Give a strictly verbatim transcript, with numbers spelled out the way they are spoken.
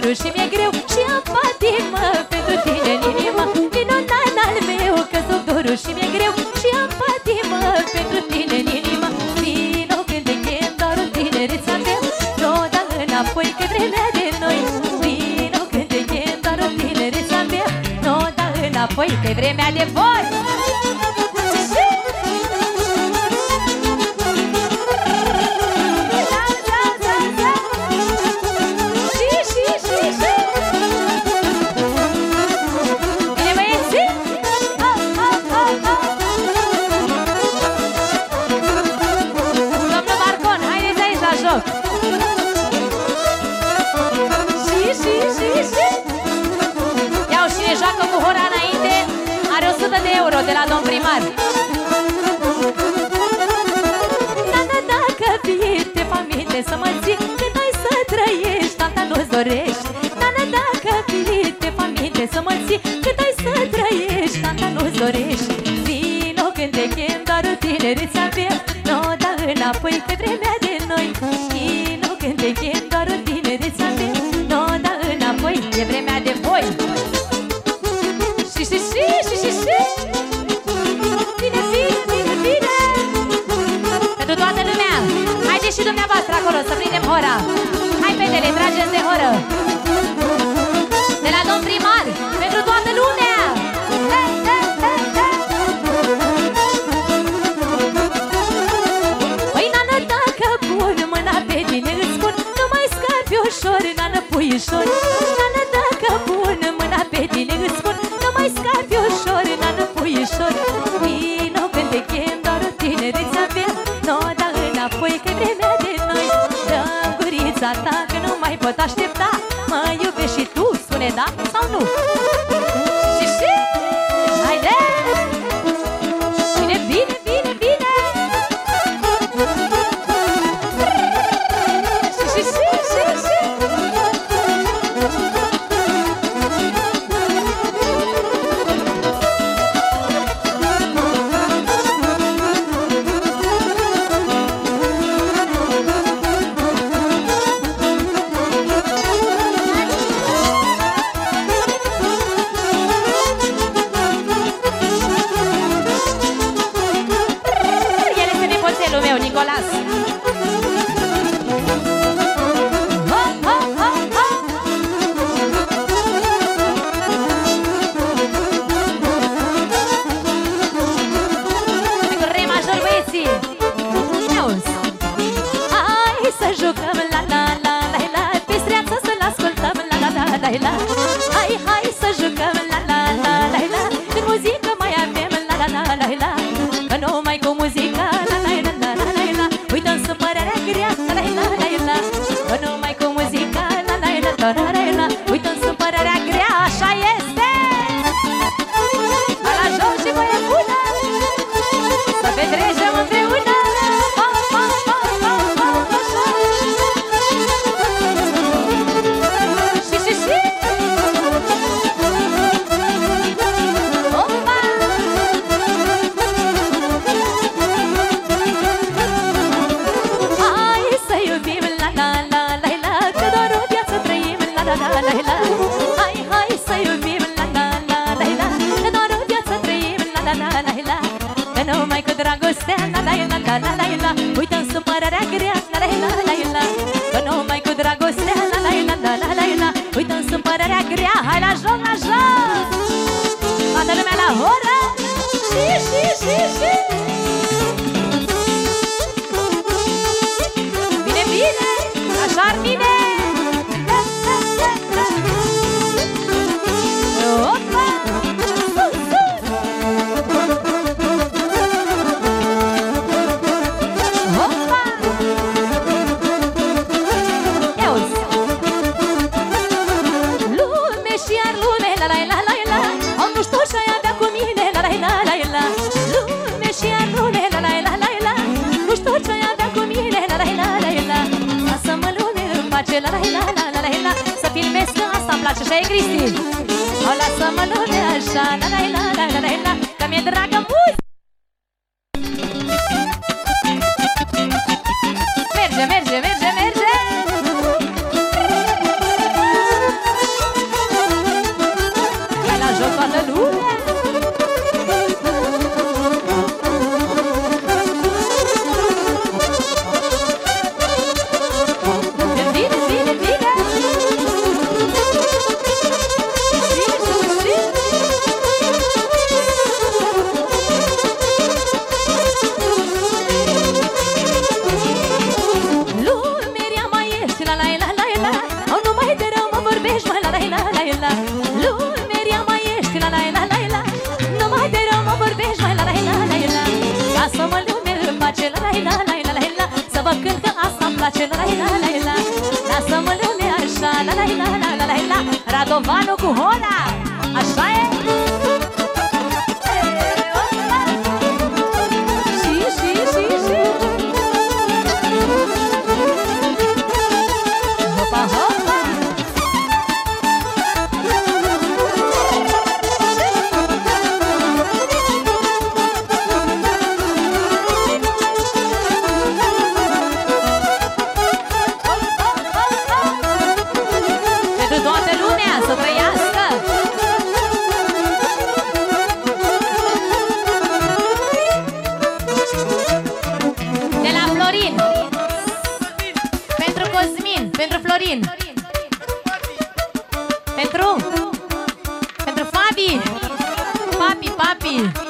zborul și mi-e greu și am patimă pentru tine în inima. Vino nan al meu că sub dorul și mi-e greu și am patimă pentru tine în inima. Vino când te chem, doar o tinerețe avem, nu da înapoi că vremea de noi. Vino când te chem, doar o tinerețe avem, nu da înapoi că vremea de voi. De euro de la domn primar. Nana, dacă vii, te famite să mă ții, când ai să trăiești, tata nu-ți dorești. Nana, dacă vii, te famite să mă ții, când ai să trăiești, tata nu-ți dorești. Vino când te chem, doar o tinerețe avem, nu da înapoi pe vremea de noi. Vino când te chem, doar o tinerețe avem, nu da înapoi pe vremea de voi. Și, și, și, și, și, și Bine, bine, bine, bine pentru toată lumea. Haideți și dumneavoastră acolo să prindem hora. Hai, fetele, trageți de horă. De la domn primar, pentru toată lumea. Hey, hey, hey, hey. Păi, nană, dacă pun mâna pe tine, îți spun, nu mai scapi ușor, nană, puișor. Nană, dacă pun mâna pe tine, îți spun, nu mai scapi ușor, nană, puișor. Vino când te chem, doar o tinerețe avem, nu da înapoi că-i vremea de noi. Dă-mi gurița ta că nu mai pot aștepta, mă iubești și tu, spune da sau nu. Și și, haide! Bine, bine, bine, bine! Și și și, și și! Nicolas. Ho, ho, ho, ho. Re major, băieții. Auzi. Hai să jucăm la la la la la, pe streață să-l ascultăm la la la la la. Hai, hai să jucăm la la la la la, când muzică mai avem la la la la la, că numai cu muzica la la la la la la. Uităm supărarea grea, la la la la la, că numai cu muzica la la la la la la. Uităm supărarea grea, așa este. La joc și voie bună, să petrecem împreună. Și, și, și. Opa! Hai să iubim la la la la la, că doar o viață trăim la la la la la. Hai, hai să iubim la la la la la, că doar o viață trăim la la la la la. Că numai cu dragostea la la la la la la la, uităm supărarea grea la la la la la. Că numai cu dragostea la la la la la la la, uităm supărarea grea. Hai la joc, la joc! Toată lumea la horă! Și, și, și, și! Bine, bine! Așa-ar bine! Opa! Opa! Ia uzi! Lume și iar lume, la la la la la, au nu știu și aia avea cu mine, la la la la la. Lume și iar lume, la la la la la, nu știu ce aia avea cu mine, la la la la la. Lasă-mă lume în pace, la la la la la la, să filmez că asta-mi place, așa e, Cristi? O, lasă-mă lume așa, la la la la la la, că mi-e dragă muzică. Merge, merge, merge, merge! place, la la la la la. Lasă-mă lume așa, la la la la la la la. Radovanu cu Hola, așa e? Și, și, și, și. Hopa, hopa. Pentru toată lumea să trăiască. De la Florin. Pentru Cosmin, pentru Florin. Pentru Pentru Fabi. Papi, papi.